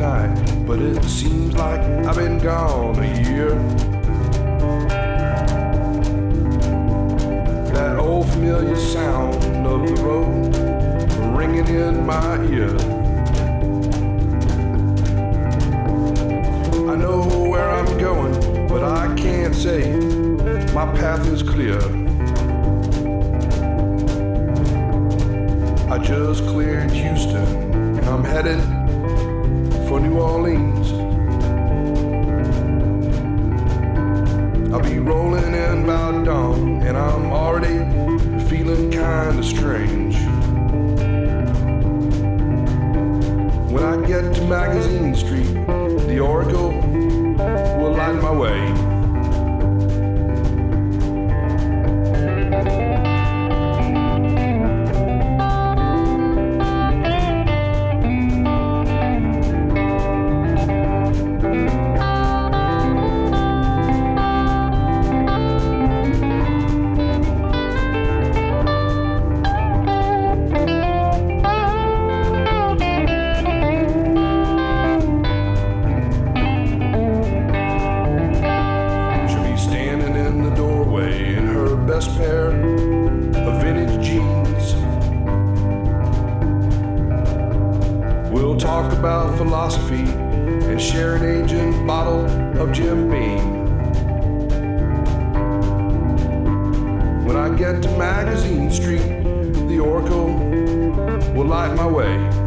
night, but it seems like I've been gone a year. That old familiar sound of the road ringing in my ear. I know where I'm going, but I can't say my path is clear. I just cleared Houston and I'm headed for New Orleans. I'll be rolling in about dawn and I'm already feeling kinda strange. When I get to Magazine Street, the Oracle will light my way. Pair of vintage jeans. We'll talk about philosophy and share an aging bottle of Jim Beam. When I get to Magazine Street, the Oracle will light my way.